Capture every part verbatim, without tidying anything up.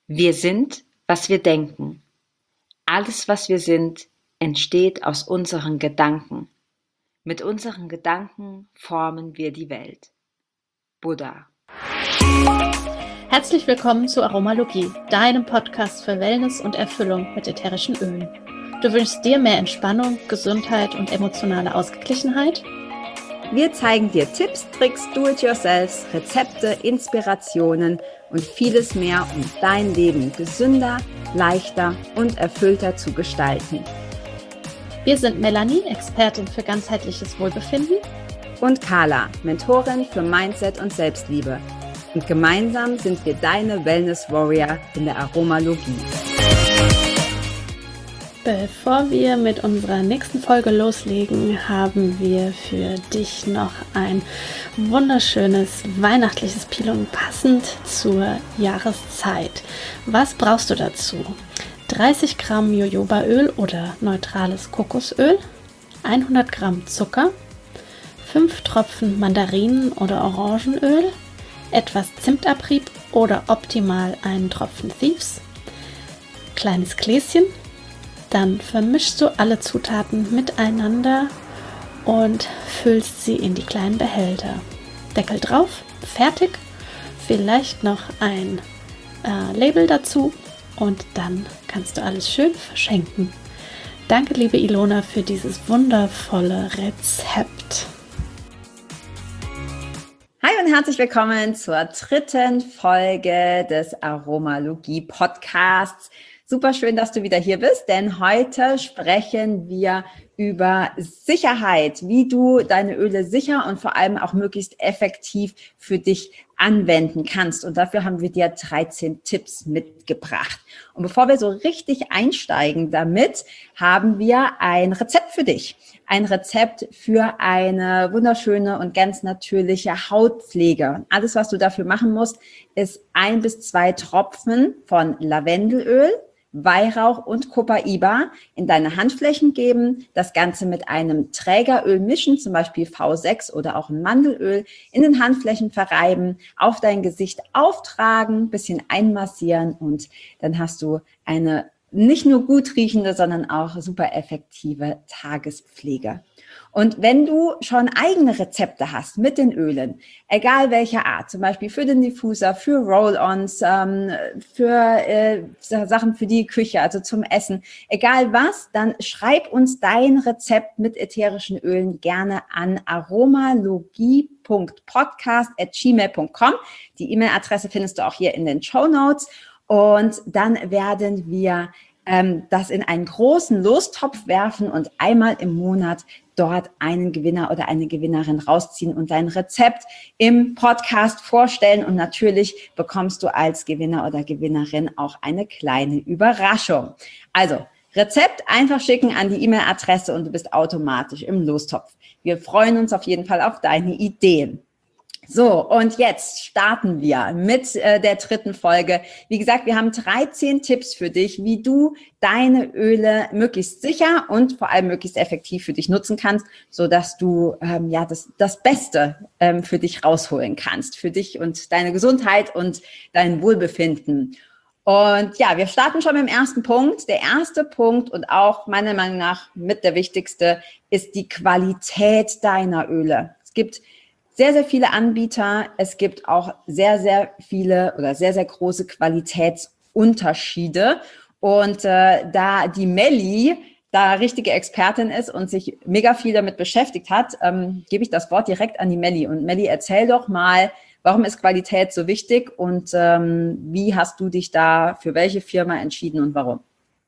Wir sind, was wir denken. Alles, was wir sind, entsteht aus unseren Gedanken. Mit unseren Gedanken formen wir die Welt. Buddha. Herzlich willkommen zu Aromalogie, deinem Podcast für Wellness und Erfüllung mit ätherischen Ölen. Du wünschst dir mehr Entspannung, Gesundheit und emotionale Ausgeglichenheit? Wir zeigen dir Tipps, Tricks, Do-it-yourselfs, Rezepte, Inspirationen und vieles mehr, um dein Leben gesünder, leichter und erfüllter zu gestalten. Wir sind Melanie, Expertin für ganzheitliches Wohlbefinden, und Carla, Mentorin für Mindset und Selbstliebe. Und gemeinsam sind wir deine Wellness Warrior in der Aromalogie. Bevor wir mit unserer nächsten Folge loslegen, haben wir für dich noch ein wunderschönes weihnachtliches Pilon passend zur Jahreszeit. Was brauchst du dazu? dreißig Gramm Jojobaöl oder neutrales Kokosöl, hundert Gramm Zucker, fünf Tropfen Mandarinen- oder Orangenöl, etwas Zimtabrieb oder optimal einen Tropfen Thieves, kleines Gläschen. Dann vermischst du alle Zutaten miteinander und füllst sie in die kleinen Behälter. Deckel drauf, fertig. Vielleicht noch ein äh, Label dazu und dann kannst du alles schön verschenken. Danke, liebe Ilona, für dieses wundervolle Rezept. Hi und herzlich willkommen zur dritten Folge des Aromalogie-Podcasts. Super schön, dass du wieder hier bist, denn heute sprechen wir über Sicherheit, wie du deine Öle sicher und vor allem auch möglichst effektiv für dich anwenden kannst. Und dafür haben wir dir dreizehn Tipps mitgebracht. Und bevor wir so richtig einsteigen damit, haben wir ein Rezept für dich. Ein Rezept für eine wunderschöne und ganz natürliche Hautpflege. Alles, was du dafür machen musst, ist ein bis zwei Tropfen von Lavendelöl, Weihrauch und Copaiba in deine Handflächen geben, das Ganze mit einem Trägeröl mischen, zum Beispiel V sechs oder auch ein Mandelöl, in den Handflächen verreiben, auf dein Gesicht auftragen, bisschen einmassieren und dann hast du eine nicht nur gut riechende, sondern auch super effektive Tagespflege. Und wenn du schon eigene Rezepte hast mit den Ölen, egal welcher Art, zum Beispiel für den Diffuser, für Roll-ons, ähm, für äh, Sachen für die Küche, also zum Essen, egal was, dann schreib uns dein Rezept mit ätherischen Ölen gerne an aromalogie punkt podcast at gmail punkt com. Die E-Mail-Adresse findest du auch hier in den Shownotes. Und dann werden wir ähm, das in einen großen Lostopf werfen und einmal im Monat dort einen Gewinner oder eine Gewinnerin rausziehen und dein Rezept im Podcast vorstellen. Und natürlich bekommst du als Gewinner oder Gewinnerin auch eine kleine Überraschung. Also Rezept einfach schicken an die E-Mail-Adresse und du bist automatisch im Lostopf. Wir freuen uns auf jeden Fall auf deine Ideen. So, und jetzt starten wir mit äh, der dritten Folge. Wie gesagt, wir haben dreizehn Tipps für dich, wie du deine Öle möglichst sicher und vor allem möglichst effektiv für dich nutzen kannst, so dass du ähm, ja das das Beste ähm, für dich rausholen kannst, für dich und deine Gesundheit und dein Wohlbefinden. Und ja, wir starten schon mit dem ersten Punkt. Der erste Punkt und auch meiner Meinung nach mit der wichtigste ist die Qualität deiner Öle. Es gibt sehr, sehr viele Anbieter. Es gibt auch sehr, sehr viele oder sehr, sehr große Qualitätsunterschiede. Und äh, da die Melli da richtige Expertin ist und sich mega viel damit beschäftigt hat, ähm, gebe ich das Wort direkt an die Melli. Und Melli, erzähl doch mal, warum ist Qualität so wichtig und ähm, wie hast du dich da für welche Firma entschieden und warum?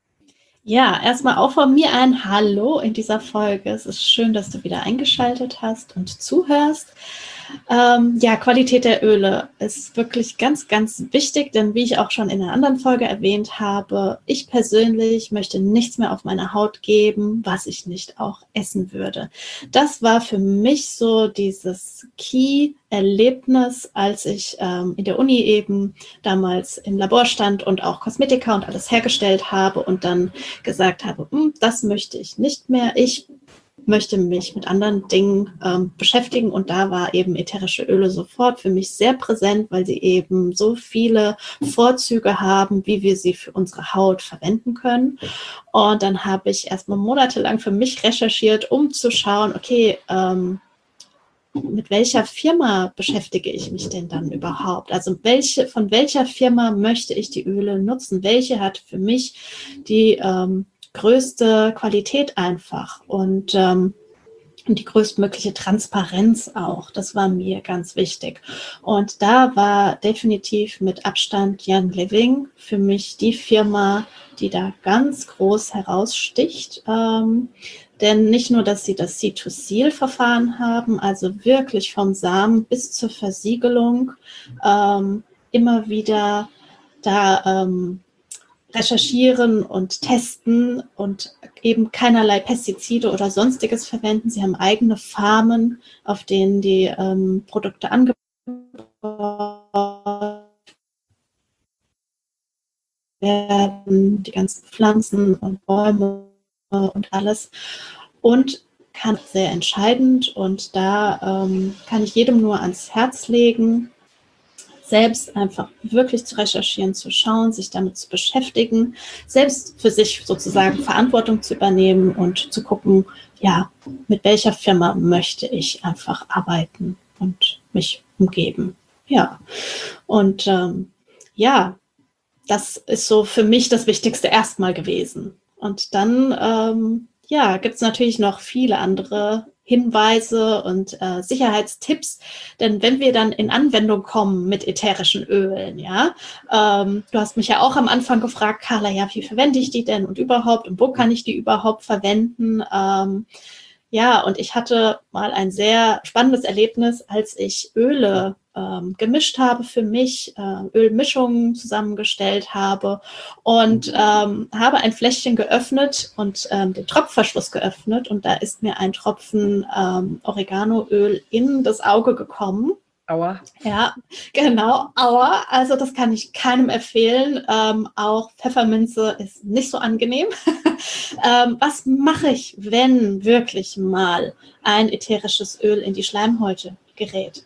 Ja, erstmal auch von mir ein Hallo in dieser Folge. Es ist schön, dass du wieder eingeschaltet hast und zuhörst. Ähm, ja, Qualität der Öle ist wirklich ganz, ganz wichtig, denn wie ich auch schon in einer anderen Folge erwähnt habe, ich persönlich möchte nichts mehr auf meine Haut geben, was ich nicht auch essen würde. Das war für mich so dieses Key-Erlebnis, als ich ähm, in der Uni eben damals im Labor stand und auch Kosmetika und alles hergestellt habe und dann gesagt habe, das möchte ich nicht mehr. Ich möchte mich mit anderen Dingen ähm, beschäftigen. Und da war eben ätherische Öle sofort für mich sehr präsent, weil sie eben so viele Vorzüge haben, wie wir sie für unsere Haut verwenden können. Und dann habe ich erstmal monatelang für mich recherchiert, um zu schauen, okay, ähm, mit welcher Firma beschäftige ich mich denn dann überhaupt? Also welche, von welcher Firma möchte ich die Öle nutzen? Welche hat für mich die ähm, größte Qualität einfach und ähm, die größtmögliche Transparenz auch. Das war mir ganz wichtig. Und da war definitiv mit Abstand Young Living für mich die Firma, die da ganz groß heraussticht. Ähm, denn nicht nur, dass sie das Seed to Seal Verfahren haben, also wirklich vom Samen bis zur Versiegelung ähm, immer wieder da ähm, recherchieren und testen und eben keinerlei Pestizide oder sonstiges verwenden. Sie haben eigene Farmen, auf denen die ähm, Produkte angebaut werden, die ganzen Pflanzen und Bäume und alles. Und kann sehr entscheidend und da ähm, kann ich jedem nur ans Herz legen, selbst einfach wirklich zu recherchieren, zu schauen, sich damit zu beschäftigen, selbst für sich sozusagen Verantwortung zu übernehmen und zu gucken, ja, mit welcher Firma möchte ich einfach arbeiten und mich umgeben. Ja, und ähm, ja, das ist so für mich das Wichtigste erstmal gewesen. Und dann, ähm, ja, gibt es natürlich noch viele andere Hinweise und äh, Sicherheitstipps, denn wenn wir dann in Anwendung kommen mit ätherischen Ölen, ja, ähm, du hast mich ja auch am Anfang gefragt, Carla, ja, wie verwende ich die denn und überhaupt und wo kann ich die überhaupt verwenden? Ähm, ja, und ich hatte mal ein sehr spannendes Erlebnis, als ich Öle ähm, gemischt habe für mich, äh, Ölmischungen zusammengestellt habe und ähm, habe ein Fläschchen geöffnet und ähm, den Tropfverschluss geöffnet und da ist mir ein Tropfen ähm, Oreganoöl in das Auge gekommen. Aua. Ja, genau, aua. Also das kann ich keinem empfehlen. Ähm, auch Pfefferminze ist nicht so angenehm. ähm, was mache ich, wenn wirklich mal ein ätherisches Öl in die Schleimhäute gerät?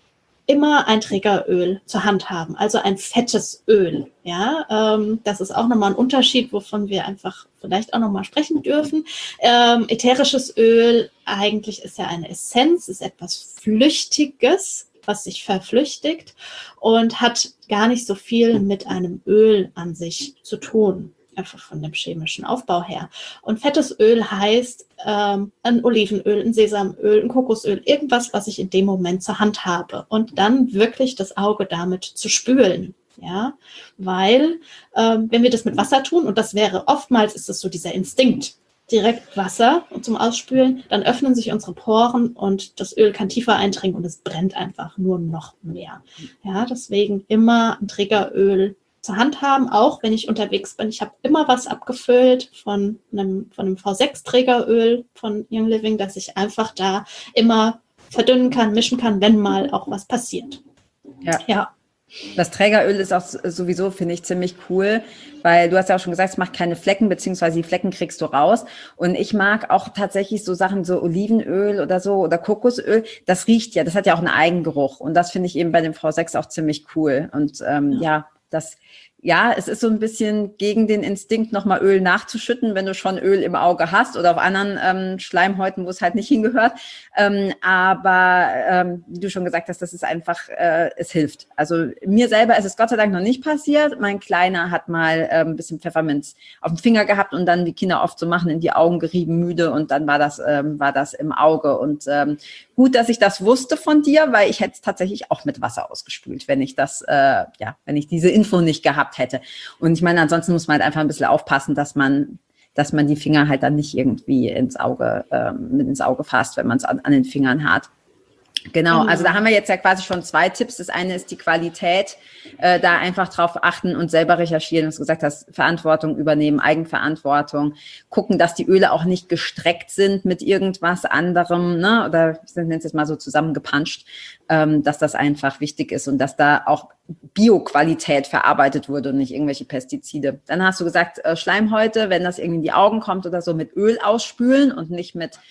Immer ein Trägeröl zur Hand haben, also ein fettes Öl. Ja, ähm, das ist auch nochmal ein Unterschied, wovon wir einfach vielleicht auch nochmal sprechen dürfen. Ähm, ätherisches Öl eigentlich ist ja eine Essenz, ist etwas Flüchtiges, was sich verflüchtigt und hat gar nicht so viel mit einem Öl an sich zu tun. Einfach von dem chemischen Aufbau her. Und fettes Öl heißt ähm, ein Olivenöl, ein Sesamöl, ein Kokosöl, irgendwas, was ich in dem Moment zur Hand habe. Und dann wirklich das Auge damit zu spülen. Ja, weil ähm, wenn wir das mit Wasser tun, und das wäre oftmals, ist es so dieser Instinkt, direkt Wasser und zum Ausspülen, dann öffnen sich unsere Poren und das Öl kann tiefer eindringen und es brennt einfach nur noch mehr. Ja, deswegen immer ein Trägeröl zur Hand haben, auch wenn ich unterwegs bin. Ich habe immer was abgefüllt von einem, von einem V sechs Trägeröl von Young Living, dass ich einfach da immer verdünnen kann, mischen kann, wenn mal auch was passiert. Ja. Ja. Das Trägeröl ist auch sowieso, finde ich, ziemlich cool, weil du hast ja auch schon gesagt, es macht keine Flecken, beziehungsweise die Flecken kriegst du raus. Und ich mag auch tatsächlich so Sachen, so Olivenöl oder so oder Kokosöl, das riecht ja, das hat ja auch einen Eigengeruch. Und das finde ich eben bei dem V sechs auch ziemlich cool. Und ähm, ja. ja, das... Ja, es ist so ein bisschen gegen den Instinkt, nochmal Öl nachzuschütten, wenn du schon Öl im Auge hast oder auf anderen ähm, Schleimhäuten, wo es halt nicht hingehört. Ähm, aber ähm, wie du schon gesagt hast, das ist einfach, äh, es hilft. Also mir selber ist es Gott sei Dank noch nicht passiert. Mein Kleiner hat mal äh, ein bisschen Pfefferminz auf dem Finger gehabt und dann, wie Kinder oft so machen, in die Augen gerieben, müde und dann war das, ähm, war das im Auge. Und ähm, gut, dass ich das wusste von dir, weil ich hätte es tatsächlich auch mit Wasser ausgespült, wenn ich das, äh, ja, wenn ich diese Info nicht gehabt hätte. Und ich meine, ansonsten muss man halt einfach ein bisschen aufpassen, dass man, dass man die Finger halt dann nicht irgendwie ins Auge, ähm, mit ins Auge fasst, wenn man es an, an den Fingern hat. Genau, also da haben wir jetzt ja quasi schon zwei Tipps. Das eine ist die Qualität, äh, da einfach drauf achten und selber recherchieren, was du gesagt hast, Verantwortung übernehmen, Eigenverantwortung, gucken, dass die Öle auch nicht gestreckt sind mit irgendwas anderem, ne? Oder ich nenne es jetzt mal so zusammengepanscht, ähm, dass das einfach wichtig ist und dass da auch Bioqualität verarbeitet wurde und nicht irgendwelche Pestizide. Dann hast du gesagt, äh, Schleimhäute, wenn das irgendwie in die Augen kommt oder so, mit Öl ausspülen und nicht mit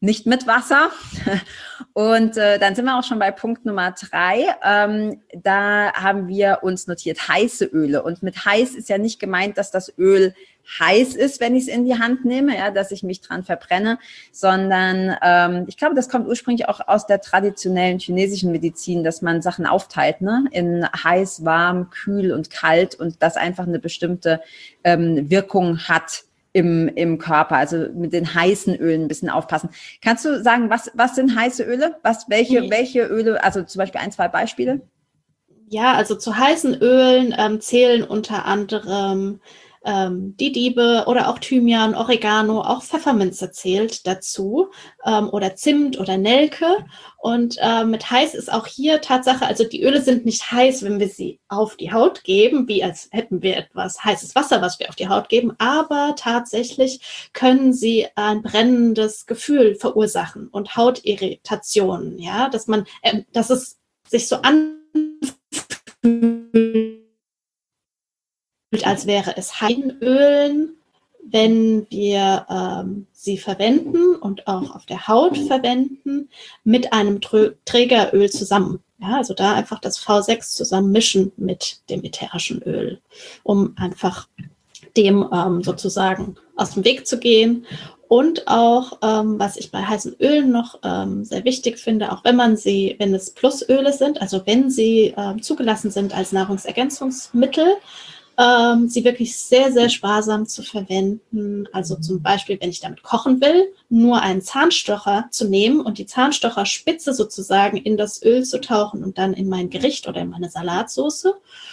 nicht mit Wasser. Und äh, dann sind wir auch schon bei Punkt Nummer drei. Ähm, da haben wir uns notiert heiße Öle. Und mit heiß ist ja nicht gemeint, dass das Öl heiß ist, wenn ich es in die Hand nehme, ja, dass ich mich dran verbrenne, sondern ähm, ich glaube, das kommt ursprünglich auch aus der traditionellen chinesischen Medizin, dass man Sachen aufteilt, ne, in heiß, warm, kühl und kalt und das einfach eine bestimmte ähm, Wirkung hat im, im Körper. Also mit den heißen Ölen ein bisschen aufpassen. Kannst du sagen, was, was sind heiße Öle? Was, welche, welche Öle, also zum Beispiel ein, zwei Beispiele? Ja, also zu heißen Ölen ähm, zählen unter anderem ähm, die Diebe oder auch Thymian, Oregano, auch Pfefferminze zählt dazu ähm, oder Zimt oder Nelke. Und äh, mit heiß ist auch hier Tatsache, also die Öle sind nicht heiß, wenn wir sie auf die Haut geben, wie als hätten wir etwas heißes Wasser, was wir auf die Haut geben, aber tatsächlich können sie ein brennendes Gefühl verursachen und Hautirritationen, ja, dass man, äh, dass es sich so anfühlt, als wäre es Heidenölen, wenn wir ähm, sie verwenden und auch auf der Haut verwenden, mit einem Trö- Trägeröl zusammen. Ja, also da einfach das V sechs zusammen mischen mit dem ätherischen Öl, um einfach dem ähm, sozusagen aus dem Weg zu gehen. Und auch, ähm, was ich bei heißen Ölen noch ähm, sehr wichtig finde, auch wenn man sie, wenn es Plusöle sind, also wenn sie ähm, zugelassen sind als Nahrungsergänzungsmittel, ähm, sie wirklich sehr, sehr sparsam zu verwenden. Also zum Beispiel, wenn ich damit kochen will, nur einen Zahnstocher zu nehmen und die Zahnstocherspitze sozusagen in das Öl zu tauchen und dann in mein Gericht oder in meine Salatsauce.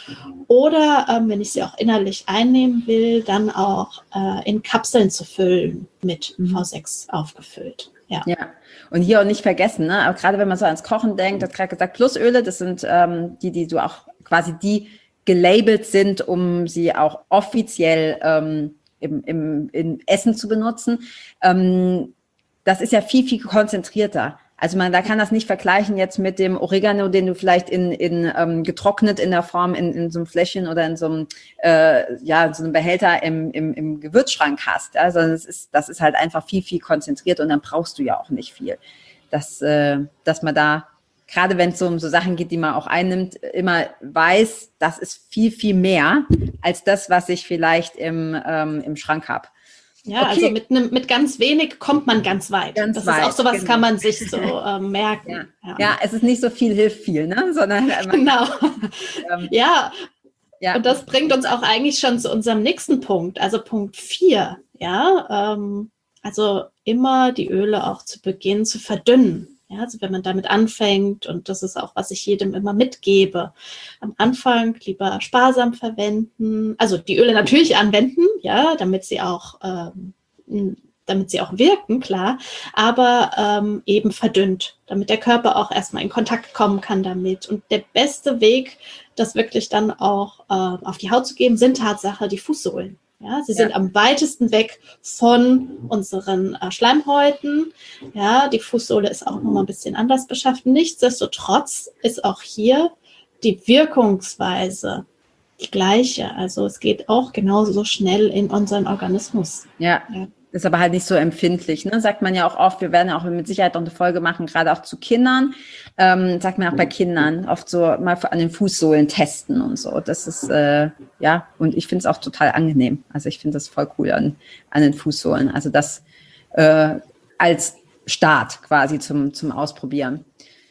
Oder ähm, wenn ich sie auch innerlich einnehmen will, dann auch äh, in Kapseln zu füllen mit V sechs aufgefüllt. Ja. Ja, und hier auch nicht vergessen, ne? Aber gerade wenn man so ans Kochen denkt, hat gerade gesagt, Plusöle, das sind ähm, die, die du auch quasi die gelabelt sind, um sie auch offiziell ähm, im, im, im Essen zu benutzen. Ähm, das ist ja viel, viel konzentrierter. Also man, da kann das nicht vergleichen jetzt mit dem Oregano, den du vielleicht in, in ähm, getrocknet in der Form in, in so einem Fläschchen oder in so einem, äh, ja, in so einem Behälter im, im, im Gewürzschrank hast. Also das ist, das ist halt einfach viel, viel konzentriert und dann brauchst du ja auch nicht viel. Dass, äh, dass man da, gerade wenn es so um so Sachen geht, die man auch einnimmt, immer weiß, das ist viel, viel mehr als das, was ich vielleicht im, ähm, im Schrank habe. Ja, okay. Also mit, ne, mit ganz wenig kommt man ganz weit. Ganz das weit, ist auch sowas, genau. Kann man sich so äh, merken. Ja. Ja. Ja, es ist nicht so viel hilft viel, ne? Sondern genau. ähm, ja. ja, und das bringt uns auch eigentlich schon zu unserem nächsten Punkt, also Punkt vier. Ja, ähm, also immer die Öle auch zu Beginn zu verdünnen. Ja, also wenn man damit anfängt, und das ist auch, was ich jedem immer mitgebe, am Anfang lieber sparsam verwenden, also die Öle natürlich anwenden, ja, damit sie auch, ähm, damit sie auch wirken, klar, aber ähm, eben verdünnt, damit der Körper auch erstmal in Kontakt kommen kann damit. Und der beste Weg, das wirklich dann auch äh, auf die Haut zu geben, sind Tatsache die Fußsohlen. Ja, sie sind ja. am weitesten weg von unseren äh, Schleimhäuten. Ja, die Fußsohle ist auch nochmal ein bisschen anders beschafft. Nichtsdestotrotz ist auch hier die Wirkungsweise die gleiche. Also es geht auch genauso schnell in unseren Organismus. Ja. ja. Ist aber halt nicht so empfindlich, ne? Sagt man ja auch oft, wir werden ja auch mit Sicherheit noch eine Folge machen, gerade auch zu Kindern. Ähm, sagt man auch bei Kindern oft so mal an den Fußsohlen testen und so. Das ist, äh, ja, und ich finde es auch total angenehm. Also ich finde das voll cool an, an den Fußsohlen. Also das äh, als Start quasi zum, zum Ausprobieren.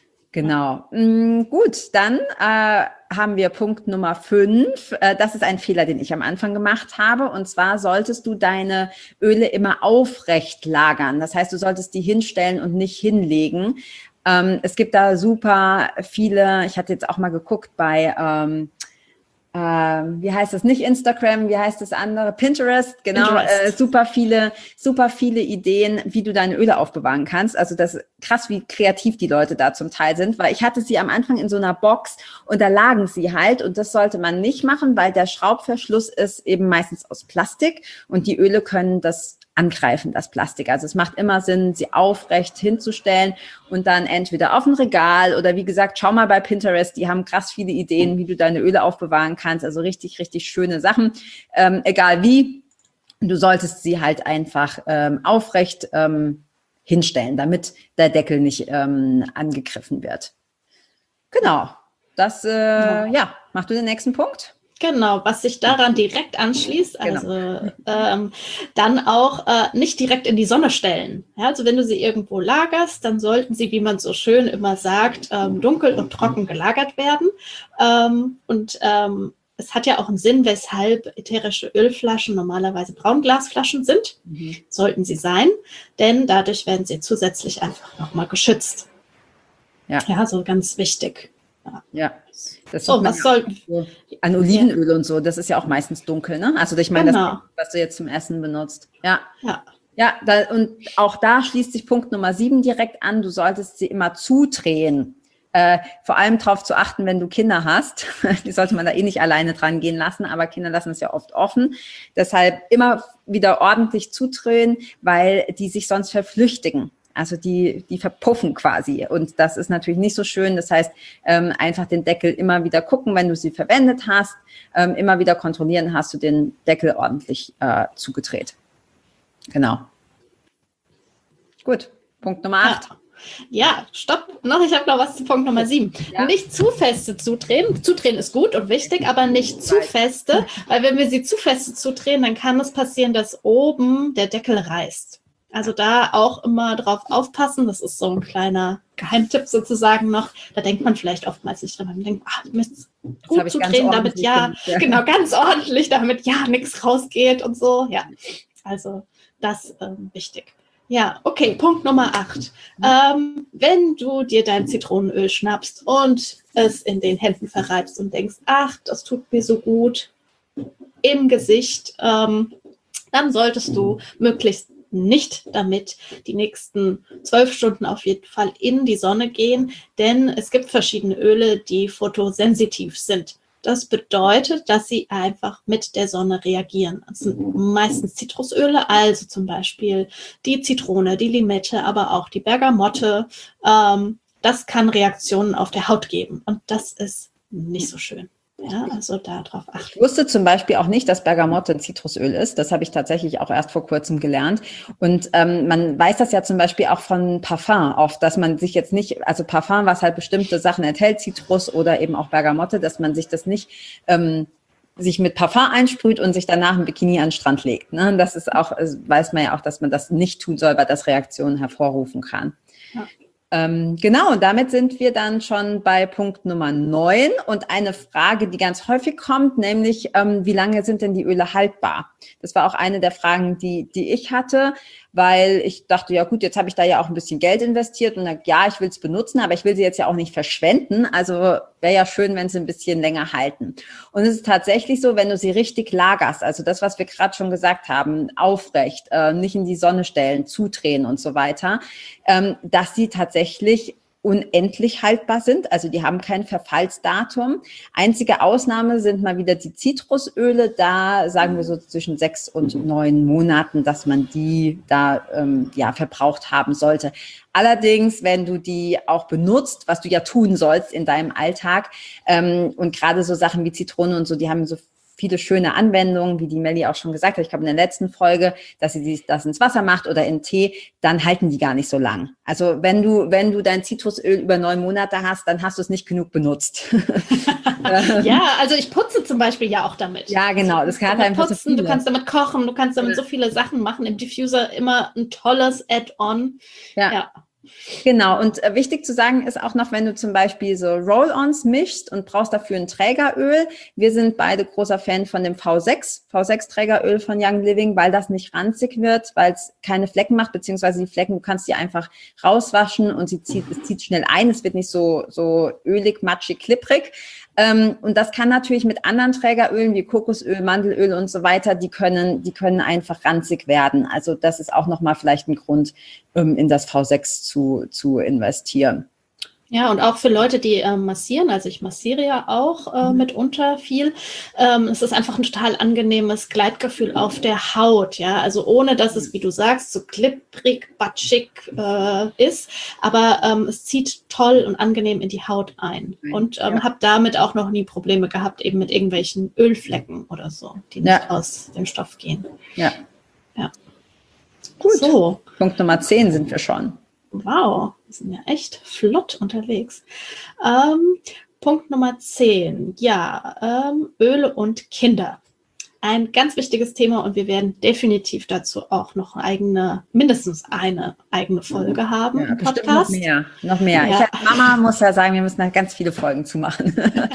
Genau. Mm, gut, dann äh, haben wir Punkt Nummer fünf. Äh, das ist ein Fehler, den ich am Anfang gemacht habe. Und zwar solltest du deine Öle immer aufrecht lagern. Das heißt, du solltest die hinstellen und nicht hinlegen. Ähm, es gibt da super viele, ich hatte jetzt auch mal geguckt bei... Ähm, Ähm, wie heißt das? Nicht Instagram, wie heißt das andere? Pinterest, genau. Pinterest. Äh, super viele, super viele Ideen, wie du deine Öle aufbewahren kannst. Also das ist krass, wie kreativ die Leute da zum Teil sind, weil ich hatte sie am Anfang in so einer Box und da lagen sie halt und das sollte man nicht machen, weil der Schraubverschluss ist eben meistens aus Plastik und die Öle können das angreifen, das Plastik. Also es macht immer Sinn, sie aufrecht hinzustellen und dann entweder auf ein Regal oder wie gesagt, schau mal bei Pinterest, die haben krass viele Ideen, wie du deine Öle aufbewahren kannst. Also richtig, richtig schöne Sachen. Ähm, egal wie, du solltest sie halt einfach ähm, aufrecht ähm, hinstellen, damit der Deckel nicht ähm, angegriffen wird. Genau, das, äh, ja. ja, mach du den nächsten Punkt. Genau, was sich daran direkt anschließt, also genau. ähm, dann auch äh, nicht direkt in die Sonne stellen. Ja, also wenn du sie irgendwo lagerst, dann sollten sie, wie man so schön immer sagt, ähm, dunkel und trocken gelagert werden. Ähm, und ähm, es hat ja auch einen Sinn, weshalb ätherische Ölflaschen normalerweise Braunglasflaschen sind, mhm. sollten sie sein, denn dadurch werden sie zusätzlich einfach nochmal geschützt. Ja. Ja, so ganz wichtig. Ja. ja. Das so, was soll so an Olivenöl ja. und so, das ist ja auch meistens dunkel, ne? Also ich meine, genau. das, was du jetzt zum Essen benutzt. Ja. Ja. Ja, da, und auch da schließt sich Punkt Nummer sieben direkt an. Du solltest sie immer zudrehen. Äh, vor allem darauf zu achten, wenn du Kinder hast. Die sollte man da eh nicht alleine dran gehen lassen, aber Kinder lassen es ja oft offen. Deshalb immer wieder ordentlich zudrehen, weil die sich sonst verflüchtigen. Also die, die verpuffen quasi und das ist natürlich nicht so schön. Das heißt, ähm, einfach den Deckel immer wieder gucken, wenn du sie verwendet hast, ähm, immer wieder kontrollieren, hast du den Deckel ordentlich äh, zugedreht. Genau. Gut, Punkt Nummer acht. Ja. Ja, stopp, noch, ich habe noch was zu Punkt Nummer sieben. Ja. Nicht zu feste zudrehen. Zudrehen ist gut und wichtig, aber nicht zu feste, weil wenn wir sie zu feste zudrehen, dann kann es passieren, dass oben der Deckel reißt. Also da auch immer drauf aufpassen. Das ist so ein kleiner Geheimtipp sozusagen noch. Da denkt man vielleicht oftmals nicht dran. Man denkt, ach, du müsst gut zudrehen, damit ja, ja, genau, ganz ordentlich, damit ja nichts rausgeht und so. Ja, also das ähm, wichtig. Ja, okay, Punkt Nummer acht. Ähm, wenn du dir dein Zitronenöl schnappst und es in den Händen verreibst und denkst, ach, das tut mir so gut im Gesicht, ähm, dann solltest du möglichst nicht damit die nächsten zwölf Stunden auf jeden Fall in die Sonne gehen, denn es gibt verschiedene Öle, die photosensitiv sind. Das bedeutet, dass sie einfach mit der Sonne reagieren. Das sind meistens Zitrusöle, also zum Beispiel die Zitrone, die Limette, aber auch die Bergamotte. Ähm, das kann Reaktionen auf der Haut geben und das ist nicht so schön. Ja, also darauf achten. Ich wusste zum Beispiel auch nicht, dass Bergamotte ein Zitrusöl ist. Das habe ich tatsächlich auch erst vor kurzem gelernt. Und ähm, man weiß das ja zum Beispiel auch von Parfum oft, dass man sich jetzt nicht, also Parfum, was halt bestimmte Sachen enthält, Zitrus oder eben auch Bergamotte, dass man sich das nicht ähm, sich mit Parfum einsprüht und sich danach ein Bikini an den Strand legt. Ne? Das ist auch, also weiß man ja auch, dass man das nicht tun soll, weil das Reaktionen hervorrufen kann. Ja. Ähm, genau, und damit sind wir dann schon bei Punkt Nummer neun und eine Frage, die ganz häufig kommt, nämlich, ähm, wie lange sind denn die Öle haltbar? Das war auch eine der Fragen, die, die ich hatte, weil ich dachte, ja gut, jetzt habe ich da ja auch ein bisschen Geld investiert und dann, ja, ich will es benutzen, aber ich will sie jetzt ja auch nicht verschwenden, also wäre ja schön, wenn sie ein bisschen länger halten. Und es ist tatsächlich so, wenn du sie richtig lagerst, also das, was wir gerade schon gesagt haben, aufrecht, äh, nicht in die Sonne stellen, zudrehen und so weiter, ähm, dass sie tatsächlich unendlich haltbar sind, also die haben kein Verfallsdatum. Einzige Ausnahme sind mal wieder die Zitrusöle, da sagen wir so zwischen sechs und neun Monaten, dass man die da ähm, ja verbraucht haben sollte. Allerdings, wenn du die auch benutzt, was du ja tun sollst in deinem Alltag, ähm, und gerade so Sachen wie Zitrone und so, die haben so viele schöne Anwendungen, wie die Melli auch schon gesagt hat, ich glaube in der letzten Folge, dass sie das ins Wasser macht oder in Tee, dann halten die gar nicht so lang. Also wenn du, wenn du dein Zitrusöl über neun Monate hast, dann hast du es nicht genug benutzt. Ja, also ich putze zum Beispiel ja auch damit. Ja, genau. Das kann einfach putzen, so viele. Du kannst damit kochen, du kannst damit ja. so viele Sachen machen. Im Diffuser immer ein tolles Add-on. Ja. ja. Genau, und äh, wichtig zu sagen ist auch noch, wenn du zum Beispiel so Roll-Ons mischst und brauchst dafür ein Trägeröl. Wir sind beide großer Fan von dem V sechs, V sechs Trägeröl von Young Living, weil das nicht ranzig wird, weil es keine Flecken macht, beziehungsweise die Flecken, du kannst die einfach rauswaschen und sie zieht, es zieht schnell ein, es wird nicht so, so ölig, matschig, klipprig. Ähm, und das kann natürlich mit anderen Trägerölen wie Kokosöl, Mandelöl und so weiter, die können, die können einfach ranzig werden. Also das ist auch nochmal vielleicht ein Grund, um in das V sechs zu, zu investieren. Ja, und auch für Leute, die äh, massieren, also ich massiere ja auch äh, mitunter viel, ähm, es ist einfach ein total angenehmes Gleitgefühl auf der Haut, ja, also ohne, dass es, wie du sagst, so klipprig, batschig äh, ist, aber ähm, es zieht toll und angenehm in die Haut ein und ähm, ja. habe damit auch noch nie Probleme gehabt, eben mit irgendwelchen Ölflecken oder so, die nicht ja. aus dem Stoff gehen. Ja. Ja. Gut, so. Punkt Nummer zehn sind wir schon. Wow, wir sind ja echt flott unterwegs. Ähm, Punkt Nummer zehn, ja, ähm, Öle und Kinder. Ein ganz wichtiges Thema und wir werden definitiv dazu auch noch eigene, mindestens eine eigene Folge haben Ja, im bestimmt Podcast. noch mehr, noch mehr. Ja. Ich als Mama muss ja sagen, wir müssen da ganz viele Folgen zumachen.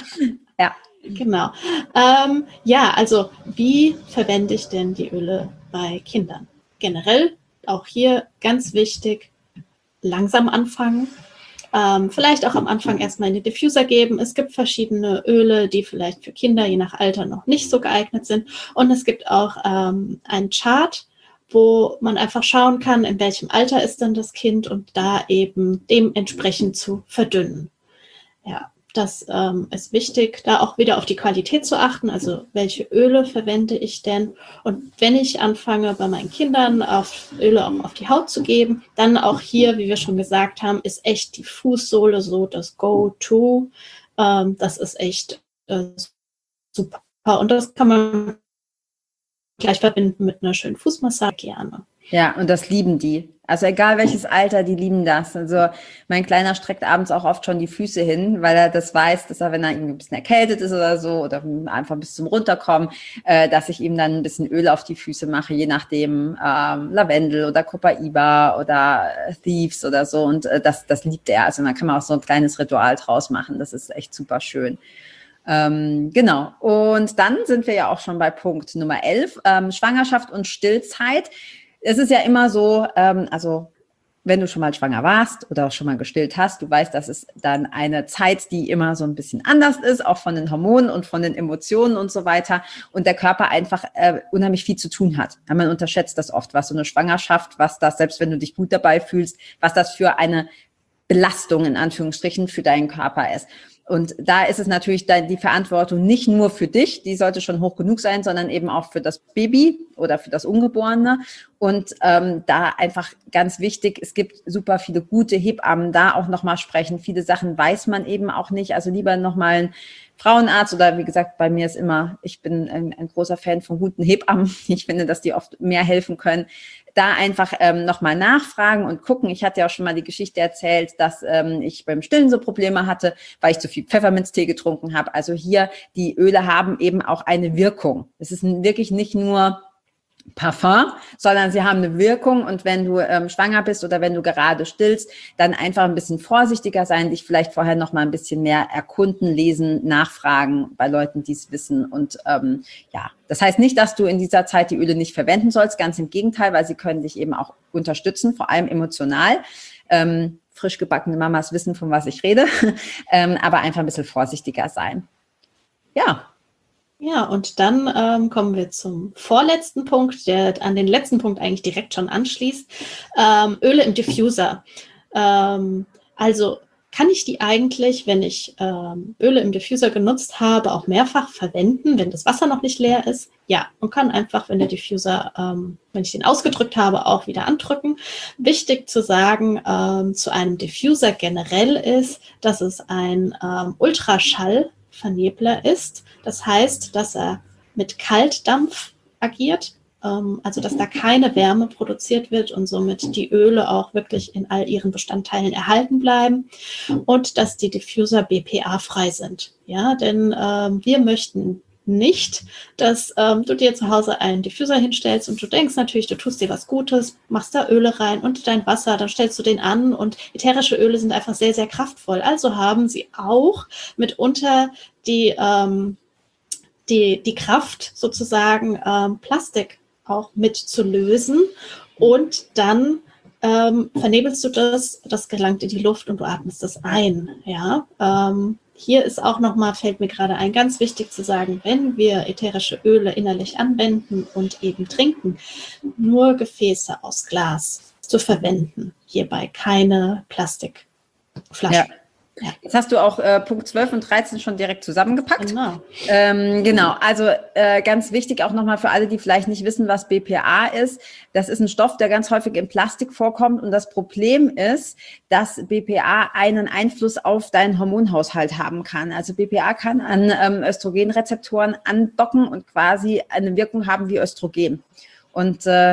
Ja. Genau. Ähm, ja, also wie verwende ich denn die Öle bei Kindern? Generell auch hier ganz wichtig, langsam anfangen. Ähm, vielleicht auch am Anfang erstmal in den Diffuser geben. Es gibt verschiedene Öle, die vielleicht für Kinder je nach Alter noch nicht so geeignet sind. Und es gibt auch ähm, einen Chart, wo man einfach schauen kann, in welchem Alter ist denn das Kind und da eben dementsprechend zu verdünnen. Ja, das ähm, ist wichtig, da auch wieder auf die Qualität zu achten. Also welche Öle verwende ich denn? Und wenn ich anfange, bei meinen Kindern auf Öle auch auf die Haut zu geben, dann auch hier, wie wir schon gesagt haben, ist echt die Fußsohle so das Go-To. Ähm, das ist echt äh, super. Und das kann man gleich verbinden mit einer schönen Fußmassage gerne. Ja, und das lieben die. Also egal welches Alter, die lieben das. Also mein Kleiner streckt abends auch oft schon die Füße hin, weil er das weiß, dass er, wenn er irgendwie ein bisschen erkältet ist oder so, oder einfach bis zum Runterkommen, äh, dass ich ihm dann ein bisschen Öl auf die Füße mache, je nachdem ähm, Lavendel oder Copaiba oder Thieves oder so. Und äh, das, das liebt er. Also da kann man auch so ein kleines Ritual draus machen. Das ist echt super schön. Ähm, genau. Und dann sind wir ja auch schon bei Punkt Nummer elf, ähm, Schwangerschaft und Stillzeit. Es ist ja immer so, ähm, also wenn du schon mal schwanger warst oder auch schon mal gestillt hast, du weißt, das ist dann eine Zeit, die immer so ein bisschen anders ist, auch von den Hormonen und von den Emotionen und so weiter. Und der Körper einfach äh, unheimlich viel zu tun hat. Ja, man unterschätzt das oft, was so eine Schwangerschaft, was das, selbst wenn du dich gut dabei fühlst, was das für eine Belastung in Anführungsstrichen für deinen Körper ist. Und da ist es natürlich die Verantwortung nicht nur für dich, die sollte schon hoch genug sein, sondern eben auch für das Baby oder für das Ungeborene. Und ähm, da einfach ganz wichtig, es gibt super viele gute Hebammen, da auch nochmal sprechen. Viele Sachen weiß man eben auch nicht. Also lieber nochmal einen Frauenarzt oder wie gesagt, bei mir ist immer, ich bin ein, ein großer Fan von guten Hebammen. Ich finde, dass die oft mehr helfen können. Da einfach ähm, nochmal nachfragen und gucken. Ich hatte ja auch schon mal die Geschichte erzählt, dass ähm, ich beim Stillen so Probleme hatte, weil ich zu viel Pfefferminztee getrunken habe. Also hier, die Öle haben eben auch eine Wirkung. Es ist wirklich nicht nur Parfum, sondern sie haben eine Wirkung. Und wenn du ähm, schwanger bist oder wenn du gerade stillst, dann einfach ein bisschen vorsichtiger sein, dich vielleicht vorher noch mal ein bisschen mehr erkunden, lesen, nachfragen bei Leuten, die es wissen. Und ähm, ja, das heißt nicht, dass du in dieser Zeit die Öle nicht verwenden sollst, ganz im Gegenteil, weil sie können dich eben auch unterstützen, vor allem emotional. Ähm, frisch gebackene Mamas wissen, von was ich rede, ähm, aber einfach ein bisschen vorsichtiger sein. Ja. Ja, und dann ähm, kommen wir zum vorletzten Punkt, der an den letzten Punkt eigentlich direkt schon anschließt. Ähm, Öle im Diffuser. Ähm, also kann ich die eigentlich, wenn ich ähm, Öle im Diffuser genutzt habe, auch mehrfach verwenden, wenn das Wasser noch nicht leer ist? Ja, und kann einfach, wenn der Diffuser, ähm, wenn ich den ausgedrückt habe, auch wieder andrücken. Wichtig zu sagen ähm, zu einem Diffuser generell ist, dass es ein ähm, Ultraschall Vernebler ist. Das heißt, dass er mit Kaltdampf agiert, ähm, also dass da keine Wärme produziert wird und somit die Öle auch wirklich in all ihren Bestandteilen erhalten bleiben und dass die Diffuser B P A-frei sind. Ja, denn ähm, wir möchten nicht, dass ähm, du dir zu Hause einen Diffuser hinstellst und du denkst natürlich, du tust dir was Gutes, machst da Öle rein und dein Wasser, dann stellst du den an und ätherische Öle sind einfach sehr, sehr kraftvoll. Also haben sie auch mitunter die, ähm, die, die Kraft sozusagen ähm, Plastik auch mit zu lösen und dann ähm, vernebelst du das, das gelangt in die Luft und du atmest das ein, ja, ähm, hier ist auch nochmal, fällt mir gerade ein, ganz wichtig zu sagen, wenn wir ätherische Öle innerlich anwenden und eben trinken, nur Gefäße aus Glas zu verwenden. Hierbei keine Plastikflaschen. Ja. Ja. Jetzt hast du auch äh, Punkt zwölf und dreizehn schon direkt zusammengepackt. Genau. Ähm, genau, also äh, ganz wichtig auch nochmal für alle, die vielleicht nicht wissen, was B P A ist. Das ist ein Stoff, der ganz häufig in Plastik vorkommt und das Problem ist, dass B P A einen Einfluss auf deinen Hormonhaushalt haben kann. Also B P A kann an ähm, Östrogenrezeptoren andocken und quasi eine Wirkung haben wie Östrogen. Und äh,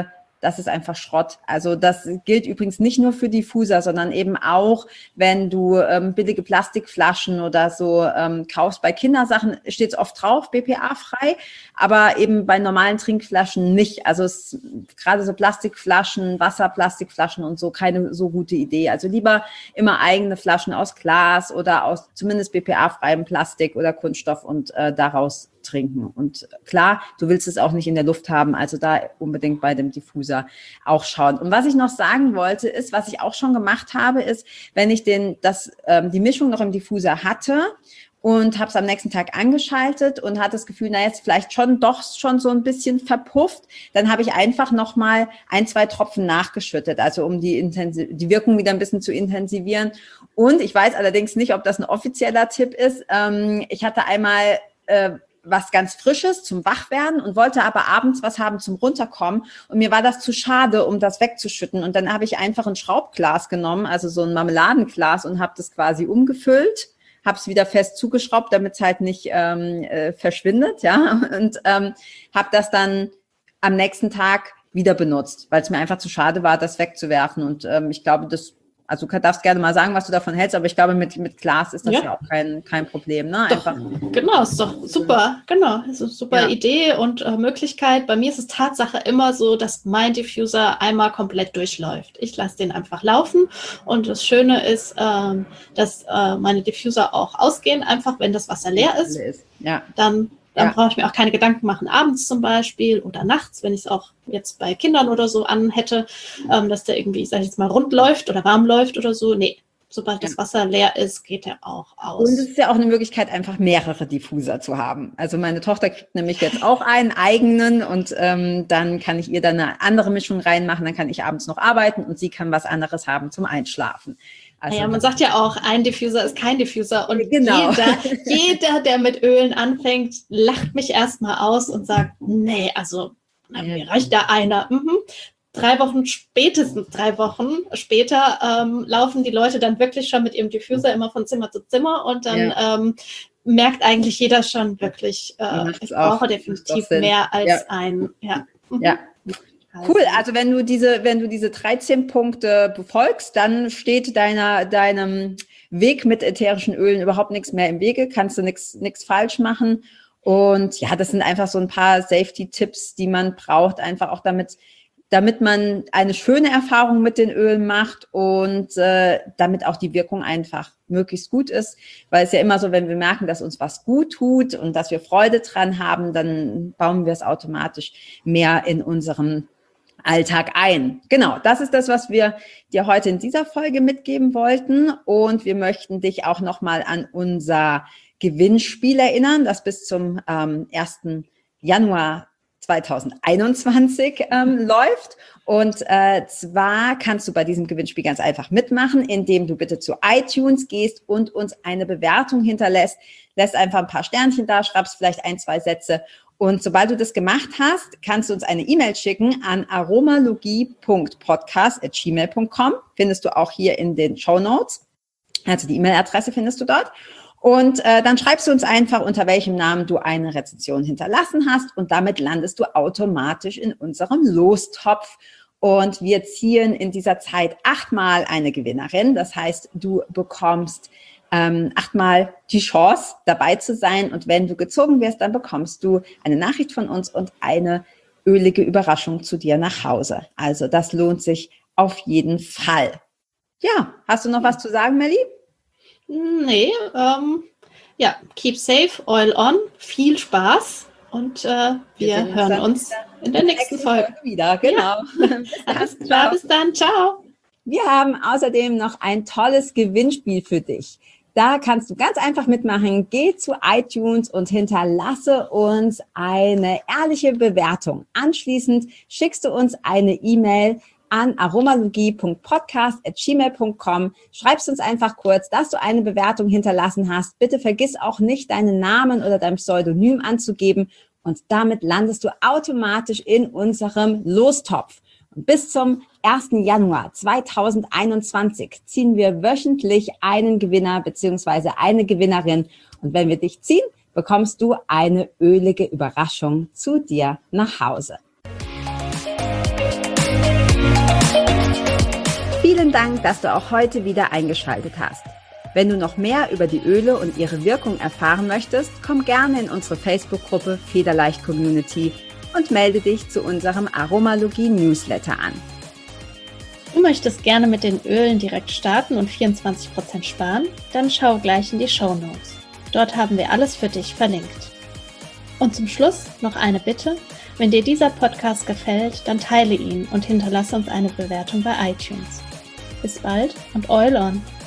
das ist einfach Schrott. Also das gilt übrigens nicht nur für Diffuser, sondern eben auch, wenn du ähm, billige Plastikflaschen oder so ähm, kaufst. Bei Kindersachen steht es oft drauf, B P A-frei, aber eben bei normalen Trinkflaschen nicht. Also es, gerade so Plastikflaschen, Wasserplastikflaschen und so, keine so gute Idee. Also lieber immer eigene Flaschen aus Glas oder aus zumindest B P A-freiem Plastik oder Kunststoff und äh, daraus trinken. Und klar, du willst es auch nicht in der Luft haben, also da unbedingt bei dem Diffuser auch schauen. Und was ich noch sagen wollte, ist, was ich auch schon gemacht habe, ist, wenn ich den, das, ähm, die Mischung noch im Diffuser hatte und habe es am nächsten Tag angeschaltet und hatte das Gefühl, na jetzt vielleicht schon doch schon so ein bisschen verpufft, dann habe ich einfach nochmal ein, zwei Tropfen nachgeschüttet, also um die, Intensi- die Wirkung wieder ein bisschen zu intensivieren. Und ich weiß allerdings nicht, ob das ein offizieller Tipp ist. Ähm, ich hatte einmal äh, was ganz Frisches zum Wachwerden und wollte aber abends was haben zum Runterkommen. Und mir war das zu schade, um das wegzuschütten. Und dann habe ich einfach ein Schraubglas genommen, also so ein Marmeladenglas, und habe das quasi umgefüllt, habe es wieder fest zugeschraubt, damit es halt nicht ähm, äh, verschwindet, ja. Und ähm, habe das dann am nächsten Tag wieder benutzt, weil es mir einfach zu schade war, das wegzuwerfen. Und ähm, ich glaube, das Also du darfst gerne mal sagen, was du davon hältst, aber ich glaube, mit, mit Glas ist das ja, ja auch kein, kein Problem. Ne? Einfach. Doch, genau, ist doch super. Genau, ist eine super ja. Idee und äh, Möglichkeit. Bei mir ist es Tatsache immer so, dass mein Diffuser einmal komplett durchläuft. Ich lasse den einfach laufen und das Schöne ist, ähm, dass äh, meine Diffuser auch ausgehen, einfach wenn das Wasser leer ist. Ja. Dann Dann ja. brauche ich mir auch keine Gedanken machen, abends zum Beispiel oder nachts, wenn ich es auch jetzt bei Kindern oder so an hätte, ähm, dass der irgendwie, sag ich jetzt mal, rund läuft oder warm läuft oder so. Nee, sobald ja. das Wasser leer ist, geht er auch aus. Und es ist ja auch eine Möglichkeit, einfach mehrere Diffuser zu haben. Also meine Tochter kriegt nämlich jetzt auch einen eigenen und ähm, dann kann ich ihr dann eine andere Mischung reinmachen, dann kann ich abends noch arbeiten und sie kann was anderes haben zum Einschlafen. Also ja, man sagt ja auch, ein Diffuser ist kein Diffuser und genau. jeder, jeder, der mit Ölen anfängt, lacht mich erstmal aus und sagt, nee, also na, mir reicht da einer. Mhm. Drei Wochen, spätestens drei Wochen später ähm, laufen die Leute dann wirklich schon mit ihrem Diffuser immer von Zimmer zu Zimmer und dann ja. ähm, merkt eigentlich jeder schon wirklich, äh, ich brauche definitiv mehr als ja. ein. Ja. ja. Cool, also wenn du diese, wenn du diese dreizehn Punkte befolgst, dann steht deiner, deinem Weg mit ätherischen Ölen überhaupt nichts mehr im Wege, kannst du nichts, nichts falsch machen. Und ja, das sind einfach so ein paar Safety-Tipps, die man braucht, einfach auch damit, damit man eine schöne Erfahrung mit den Ölen macht und äh, damit auch die Wirkung einfach möglichst gut ist, weil es ja immer so, wenn wir merken, dass uns was gut tut und dass wir Freude dran haben, dann bauen wir es automatisch mehr in unserem Alltag ein. Genau, das ist das, was wir dir heute in dieser Folge mitgeben wollten. Und wir möchten dich auch nochmal an unser Gewinnspiel erinnern, das bis zum ähm, ersten Januar zweitausendeinundzwanzig ähm, läuft. Und äh, zwar kannst du bei diesem Gewinnspiel ganz einfach mitmachen, indem du bitte zu iTunes gehst und uns eine Bewertung hinterlässt. Lässt einfach ein paar Sternchen da, schreibst vielleicht ein, zwei Sätze. Und sobald du das gemacht hast, kannst du uns eine E-Mail schicken an aromalogie punkt podcast at gmail punkt com. Findest du auch hier in den Shownotes. Also die E-Mail-Adresse findest du dort. Und äh, dann schreibst du uns einfach, unter welchem Namen du eine Rezension hinterlassen hast. Und damit landest du automatisch in unserem Lostopf. Und wir ziehen in dieser Zeit achtmal eine Gewinnerin. Das heißt, du bekommst Ähm, achtmal die Chance, dabei zu sein. Und wenn du gezogen wirst, dann bekommst du eine Nachricht von uns und eine ölige Überraschung zu dir nach Hause. Also das lohnt sich auf jeden Fall. Ja, hast du noch was zu sagen, Melli? Nee, ähm, ja, keep safe, oil on, viel Spaß und äh, wir, wir hören uns in der nächsten Folge. Folge wieder. Genau. Ja. Alles klar, bis dann, ciao. Wir haben außerdem noch ein tolles Gewinnspiel für dich. Da kannst du ganz einfach mitmachen. Geh zu iTunes und hinterlasse uns eine ehrliche Bewertung. Anschließend schickst du uns eine E-Mail an aromalogie punkt podcast at gmail punkt com. Schreibst uns einfach kurz, dass du eine Bewertung hinterlassen hast. Bitte vergiss auch nicht, deinen Namen oder dein Pseudonym anzugeben. Und damit landest du automatisch in unserem Lostopf. Und bis zum ersten Januar zweitausendeinundzwanzig ziehen wir wöchentlich einen Gewinner bzw. eine Gewinnerin. Und wenn wir dich ziehen, bekommst du eine ölige Überraschung zu dir nach Hause. Vielen Dank, dass du auch heute wieder eingeschaltet hast. Wenn du noch mehr über die Öle und ihre Wirkung erfahren möchtest, komm gerne in unsere Facebook-Gruppe Federleicht Community und melde dich zu unserem Aromalogie-Newsletter an. Du möchtest gerne mit den Ölen direkt starten und vierundzwanzig Prozent sparen? Dann schau gleich in die Shownotes. Dort haben wir alles für dich verlinkt. Und zum Schluss noch eine Bitte. Wenn dir dieser Podcast gefällt, dann teile ihn und hinterlasse uns eine Bewertung bei iTunes. Bis bald und Oil on!